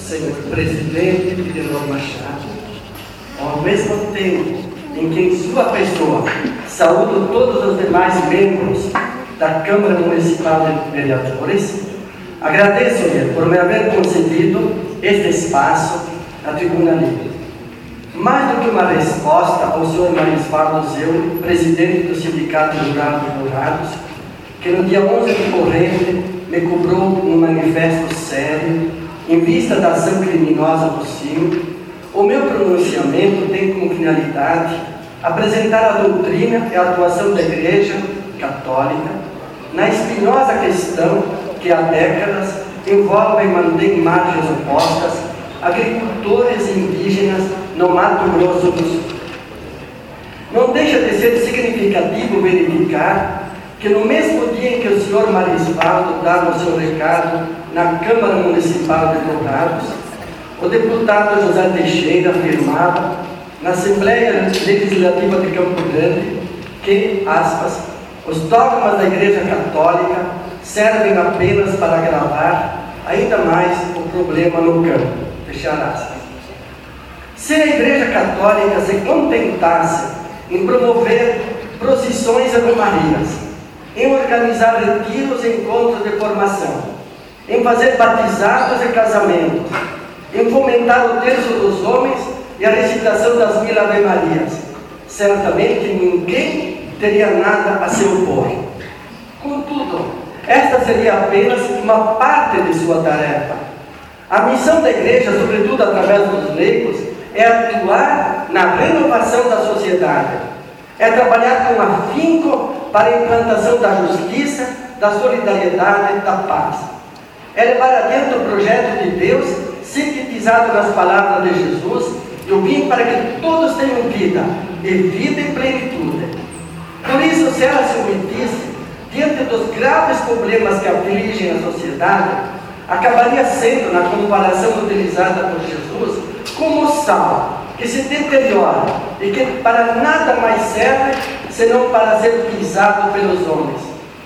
senhor presidente Fidelor Machado, ao mesmo tempo em que em sua pessoa saúdo todos os demais membros da Câmara Municipal de Vereadores, agradeço-lhe por me haver concedido este espaço na Tribuna Livre. Mais do que uma resposta ao senhor Marisvaldo Zeu, presidente do Sindicato Rural de Dourados, que no dia 11 de corrente me cobrou um manifesto sério em vista da ação criminosa do SIM, o meu pronunciamento tem como finalidade apresentar a doutrina e a atuação da Igreja Católica na espinhosa questão que há décadas envolve e mantém margens opostas agricultores indígenas no Mato Grosso do Sul. Não deixa de ser significativo verificar que no mesmo dia em que o senhor Marisvaldo dava o seu recado na Câmara Municipal de Dourados, o deputado José Teixeira afirmava na Assembleia Legislativa de Campo Grande que, aspas, os dogmas da Igreja Católica servem apenas para agravar ainda mais o problema no campo. Fechar aspas. Se a Igreja Católica se contentasse em promover procissões e romarias, em organizar retiros e encontros de formação, em fazer batizados e casamentos, em fomentar o terço dos homens e a recitação das 1000 Ave-Marias, certamente ninguém teria nada a se opor. Contudo, esta seria apenas uma parte de sua tarefa. A missão da Igreja, sobretudo através dos leigos, é atuar na renovação da sociedade, é trabalhar com afinco para a implantação da justiça, da solidariedade e da paz. É levar adiante o projeto de Deus, sintetizado nas palavras de Jesus: eu vim para que todos tenham vida, e vida em plenitude. Por isso, se ela se omitisse diante dos graves problemas que afligem a sociedade, acabaria sendo, na comparação utilizada por Jesus, como o sal, que se deteriora e que para nada mais serve senão para ser pisado pelos homens.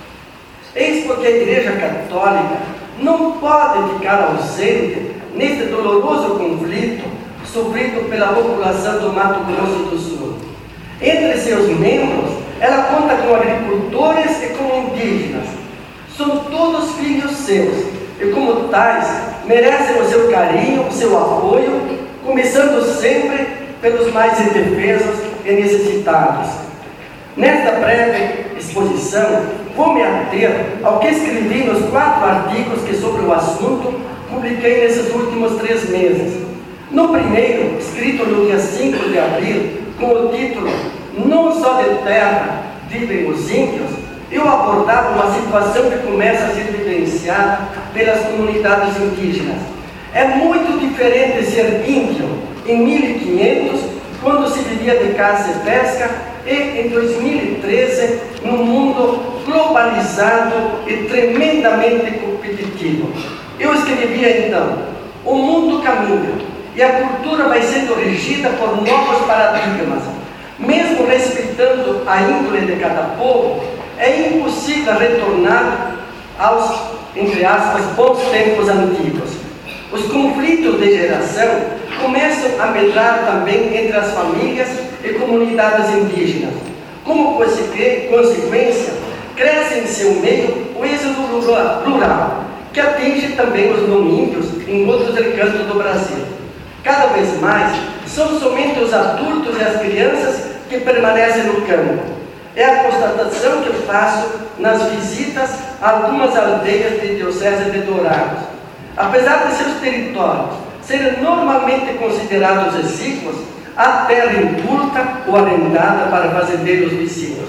Eis porque a Igreja Católica não pode ficar ausente neste doloroso conflito sofrido pela população do Mato Grosso do Sul. Entre seus membros, ela conta com agricultores e com indígenas. São todos filhos seus e, como tais, merecem o seu carinho, o seu apoio, começando sempre pelos mais indefesos e necessitados. Nesta breve exposição, vou me ater ao que escrevi nos 4 artigos que, sobre o assunto, publiquei nesses últimos 3 meses. No primeiro, escrito no dia 5 de abril, com o título "Não só de terra vivem os índios", eu abordava uma situação que começa a ser vivenciada pelas comunidades indígenas. É muito diferente ser índio em 1500, quando se vivia de caça e pesca, e em 2013, num mundo globalizado e tremendamente competitivo. Eu escrevia então: o mundo caminha e a cultura vai sendo regida por novos paradigmas. Mesmo respeitando a índole de cada povo, é impossível retornar aos, entre aspas, bons tempos antigos. Os conflitos de geração começam a medrar também entre as famílias e comunidades indígenas. Como consequência, cresce em seu meio o êxodo rural, que atinge também os não índios em outros recantos do Brasil. Cada vez mais, são somente os adultos e as crianças que permanecem no campo. É a constatação que eu faço nas visitas a algumas aldeias de Diocese de Dourados. Apesar de seus territórios serem normalmente considerados exíguos, há terra inculta ou arrendada para fazendeiros vizinhos.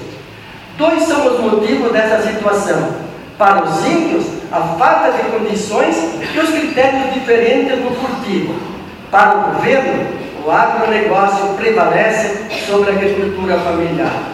2 são os motivos dessa situação. Para os índios, a falta de condições e os critérios diferentes no cultivo. Para o governo, o agronegócio prevalece sobre a agricultura familiar.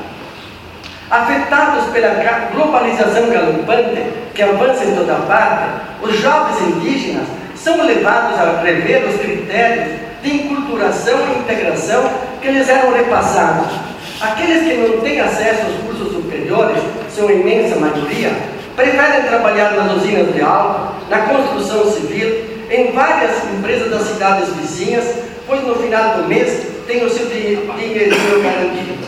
Afetados pela globalização galopante que avança em toda parte, os jovens indígenas são levados a rever os critérios de enculturação e integração que lhes eram repassados. Aqueles que não têm acesso aos cursos superiores, sua imensa maioria, preferem trabalhar nas usinas de álcool, na construção civil em várias empresas das cidades vizinhas, pois no final do mês tem o seu dinheirinho garantido.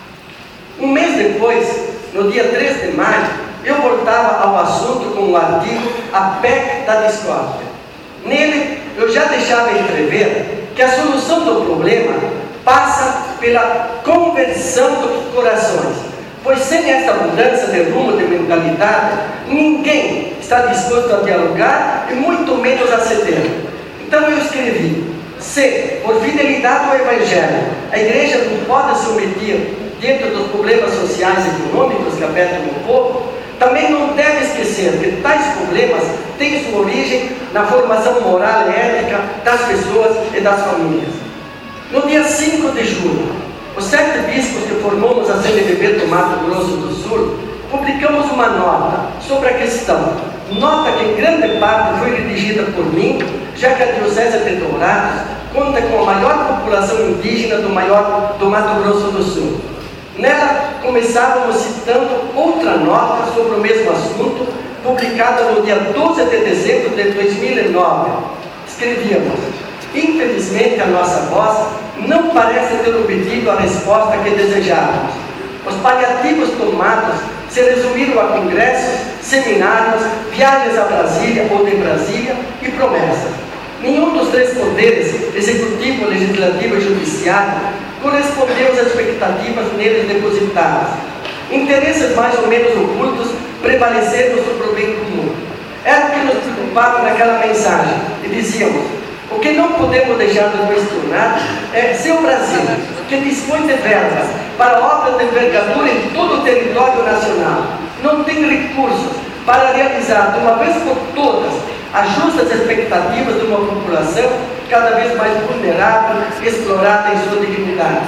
Um mês depois, no dia 3 de maio, eu voltava ao assunto com o artigo A PEC da Discórdia. Nele, eu já deixava entrever que a solução do problema passa pela conversão dos corações, pois sem esta mudança de rumo de mentalidade, ninguém está disposto a dialogar e muito menos a ceder. Então eu escrevi: se, por fidelidade ao Evangelho, a Igreja não pode se omitir dentro dos problemas sociais e econômicos que afetam o povo, também não deve esquecer que tais problemas têm sua origem na formação moral e ética das pessoas e das famílias. No dia 5 de julho, os 7 bispos que formamos a CNBB do Mato Grosso do Sul publicamos uma nota sobre a questão, nota que em grande parte foi redigida por mim, já que a Diocese de Dourados conta com a maior população indígena do Mato Grosso do Sul. Nela, começávamos citando outra nota sobre o mesmo assunto, publicada no dia 12 de dezembro de 2009. Escrevíamos: infelizmente, a nossa voz não parece ter obtido a resposta que desejávamos. Os paliativos tomados se resumiram a congressos, seminários, viagens a Brasília ou de Brasília e promessas. Nenhum dos 3 poderes, executivo, legislativo e judiciário, correspondeu às expectativas neles depositadas. Interesses mais ou menos ocultos prevaleceram sobre o bem comum. Era o que nos preocupava naquela mensagem, e dizíamos: o que não podemos deixar de questionar é se o Brasil, que dispõe de verbas para obras de envergadura em todo o território nacional, não tem recursos para realizar de uma vez por todas as justas expectativas de uma população cada vez mais vulnerável, explorada em sua dignidade.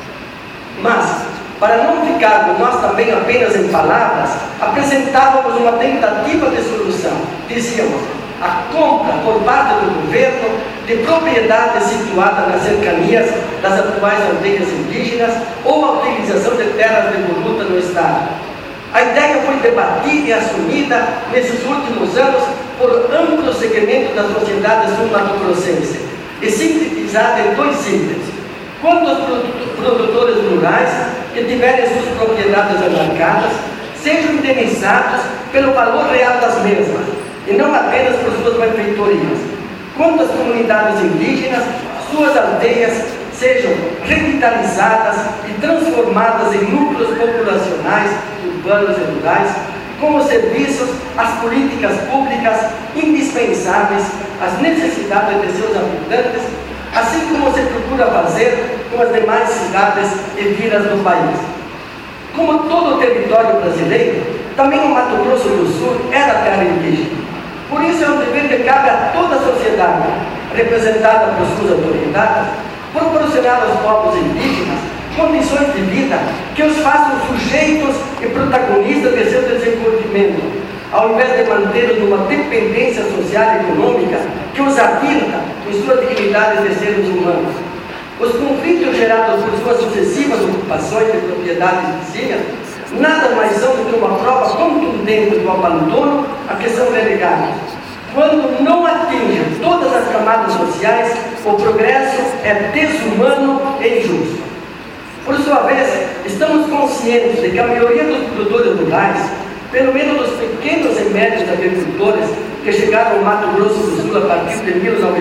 Mas, para não ficarmos nós também apenas em palavras, apresentávamos uma tentativa de solução. Dizíamos: a compra por parte do governo de propriedades situadas nas cercanias das atuais aldeias indígenas ou a utilização de terras devolutas no Estado. A ideia foi debatida e assumida nesses últimos anos por amplo segmento da sociedade sul-mato-grossense e sintetizada em 2 itens. Quando os produtores rurais que tiverem suas propriedades alargadas sejam indenizados pelo valor real das mesmas e não apenas por suas benfeitorias. Quando as comunidades indígenas, suas aldeias, sejam revitalizadas e transformadas em núcleos populacionais, urbanos e rurais, com os serviços, as políticas públicas indispensáveis às necessidades de seus habitantes, assim como se procura fazer com as demais cidades e vilas do país. Como todo o território brasileiro, também o Mato Grosso do Sul é da terra indígena. Por isso é um dever que cabe a toda a sociedade, representada por suas autoridades, proporcionar aos povos indígenas condições de vida que os façam sujeitos e protagonistas de seu desenvolvimento, ao invés de mantê-los numa dependência social e econômica que os avilta em sua dignidade de seres humanos. Os conflitos gerados por suas sucessivas ocupações de propriedades vizinhas nada mais são do que uma prova contundente do abandono a que são relegados. Quando não atingem todas as camadas sociais, o progresso é desumano e injusto. Por sua vez, estamos conscientes de que a maioria dos produtores rurais, pelo menos dos pequenos e médios agricultores que chegaram ao Mato Grosso do Sul a partir de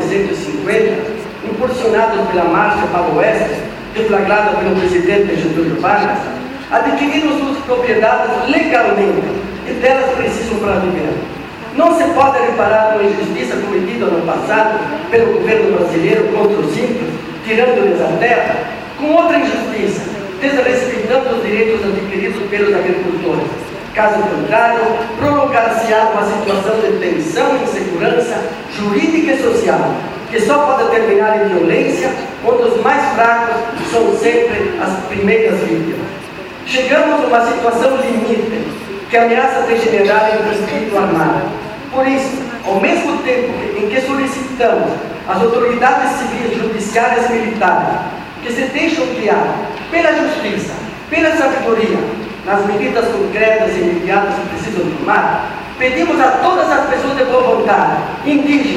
1950, impulsionados pela Marcha para o Oeste, deflagrada pelo presidente Getúlio Vargas, adquiriram suas propriedades legalmente e delas precisam para viver. Não se pode reparar uma injustiça cometida no passado pelo governo brasileiro contra os índios, tirando-lhes a terra, com outra injustiça, desrespeitando os direitos adquiridos pelos agricultores. Caso contrário, prolongar-se-á uma situação de tensão e insegurança jurídica e social, que só pode terminar em violência, onde os mais fracos são sempre as primeiras vítimas. Chegamos a uma situação limite, que ameaça degenerar em conflito armado. Por isso, ao mesmo tempo em que solicitamos às autoridades civis, judiciárias e militares que se deixam guiar pela justiça, pela sabedoria, nas medidas concretas e imediatas que precisam tomar, pedimos a todas as pessoas de boa vontade, indígenas,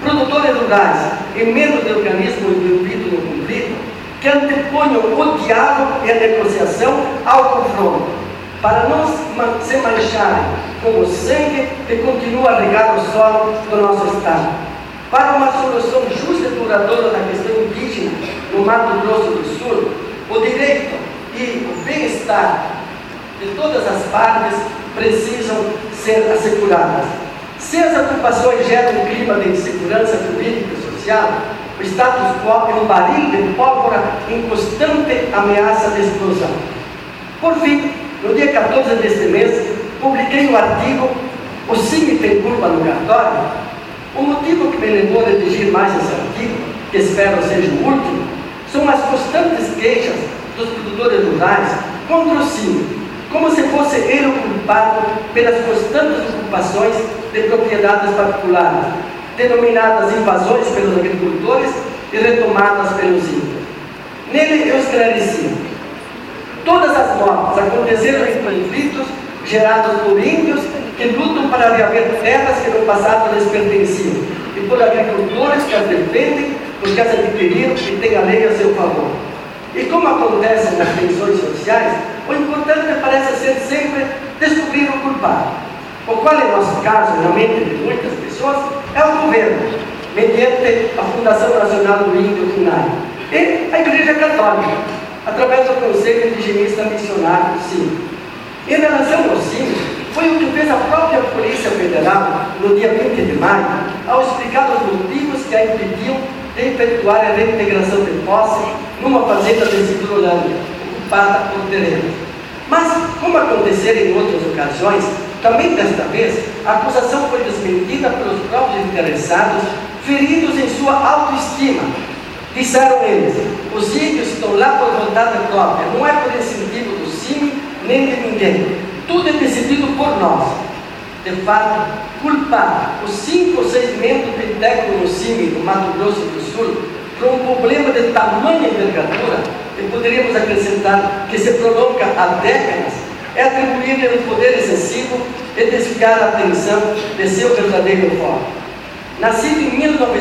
produtores rurais e membros do organismo envolvido no conflito, que anteponham o diálogo e a negociação ao confronto, para não se mancharem com o sangue que continua a regar o solo do nosso Estado, para uma solução justa e duradoura da questão indígena no Mato Grosso do Sul, o direito e o bem-estar de todas as partes precisam ser asseguradas. Se as ocupações geram um clima de insegurança política e social, o status quo é um barril de pólvora em constante ameaça de explosão. Por fim, no dia 14 deste mês, publiquei o artigo "O CIMI tem culpa no cartório?". O motivo que me levou a redigir mais esse artigo, que espero seja o último, são as constantes queixas dos produtores rurais contra o CIMI, como se fosse ele o culpado pelas constantes ocupações de propriedades particulares, denominadas invasões pelos agricultores e retomadas pelos índios. Nele eu esclareci: todas as mortes aconteceram em conflitos gerados por índios que lutam para reaver terras que no passado lhes pertenciam, e por agricultores que as defendem porque as adquiriram e têm a lei a seu favor. E como acontece nas tensões sociais, o importante parece ser sempre descobrir o culpado, o qual, em nosso caso, na mente de muitas pessoas, é o governo, mediante a Fundação Nacional do Índio, FUNAI, e a Igreja Católica, através do Conselho Indigenista Missionário, CIMI. Em relação ao CIMI, foi o que fez a própria Polícia Federal, no dia 20 de maio, ao explicar os motivos que a impediam de efetuar a reintegração de posse numa fazenda de Cidrolândia, ocupada por terrenos. Mas, como aconteceu em outras ocasiões, também desta vez, a acusação foi desmentida pelos próprios interessados, feridos em sua autoestima. Disseram eles: os índios estão lá por vontade própria, não é por incentivo do CIMI nem de ninguém. Tudo é decidido por nós. De fato, culpar os 5 ou 6 membros que integram o CIMI do Mato Grosso do Sul por um problema de tamanha envergadura, e poderíamos acrescentar que se prolonga há décadas, é atribuir-lhe um poder excessivo e desviar a atenção de seu verdadeiro foco. Nascido em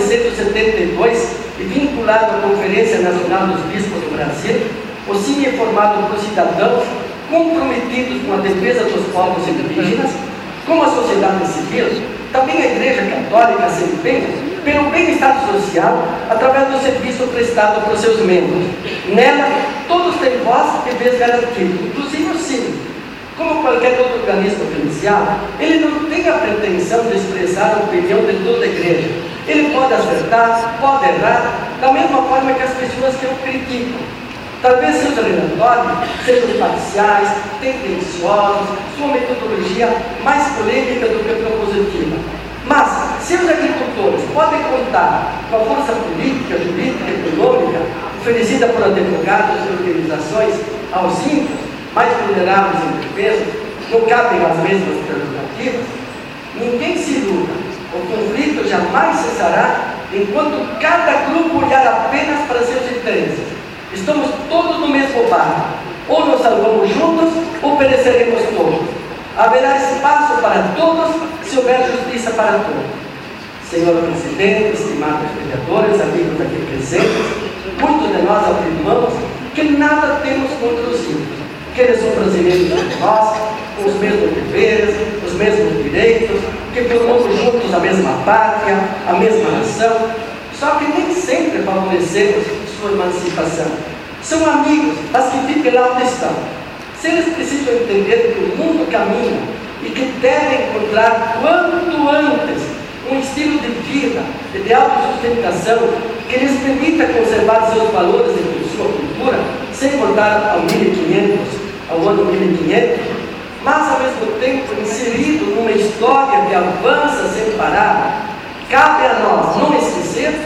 1972 e vinculado à Conferência Nacional dos Bispos do Brasil, o CIMI é formado por cidadãos comprometidos com a defesa dos povos indígenas, como a sociedade civil. Também a Igreja Católica se empenha pelo bem-estar social através do serviço prestado por seus membros. Nela, todos têm voz e vez garantido, inclusive o CIMI. Como qualquer outro organismo eclesial, ele não tem a pretensão de expressar a opinião de toda a Igreja. Ele pode acertar, pode errar, da mesma forma que as pessoas que o criticam. Talvez seus relatórios sejam parciais, tendenciosos, sua metodologia mais polêmica do que propositiva. Mas, se os agricultores podem contar com a força política, jurídica e econômica oferecida por advogados e organizações aos índios, mais vulneráveis e indefesos, não cabem as mesmas prerrogativas, ninguém se iluda. O conflito jamais cessará enquanto cada grupo olhar apenas para seus interesses. Estamos todos no mesmo barco. Ou nos salvamos juntos, ou pereceremos todos. Haverá espaço para todos se houver justiça para todos. Senhor Presidente, estimados vereadores, amigos aqui presentes, muitos de nós afirmamos que nada temos contra os índios, que eles são brasileiros como nós, com os mesmos deveres, os mesmos direitos, que formamos juntos a mesma pátria, a mesma nação, só que nem sempre favorecemos sua emancipação. São amigos, mas que fiquem lá onde estão. Se eles precisam entender que o mundo caminha e que devem encontrar quanto antes um estilo de vida e de autossustentação que lhes permita conservar seus valores e sua cultura, sem voltar ao 1500, ao ano 1500, mas ao mesmo tempo inserido numa história que avança sem parar, cabe a nós não esquecer